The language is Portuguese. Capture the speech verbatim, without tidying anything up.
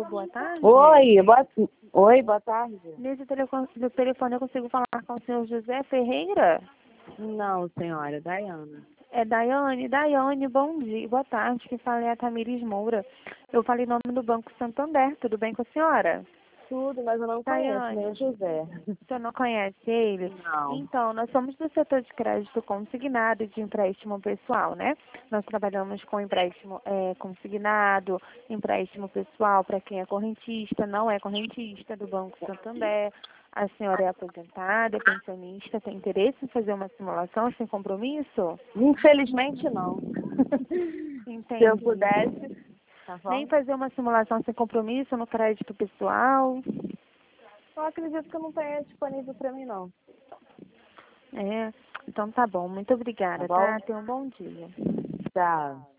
boa tarde. Oi, boa, Oi, boa tarde. Nesse telefone, do telefone eu consigo falar com o senhor José Ferreira? Não, senhora, Daiana. É Daiane. Daiane, bom dia. Boa tarde. Quem fala é a Tamires Moura. Eu falei em nome do Banco Santander. Tudo bem com a senhora? Tudo, mas eu não conheço Daiane, nem o José. o senhor não conhece ele? Não. Então, nós somos do setor de crédito consignado e de empréstimo pessoal, né? Nós trabalhamos com empréstimo é, consignado, empréstimo pessoal para quem é correntista, não é correntista do Banco Santander. A senhora é aposentada, é pensionista, tem interesse em fazer uma simulação sem compromisso? Infelizmente, não. Entendi. Se eu pudesse, tá bom? Nem fazer uma simulação sem compromisso no crédito pessoal? Eu acredito que não tenha disponível para mim, não. É, então tá bom. Muito obrigada, Tá bom? tá? Tenha um bom dia. Tchau.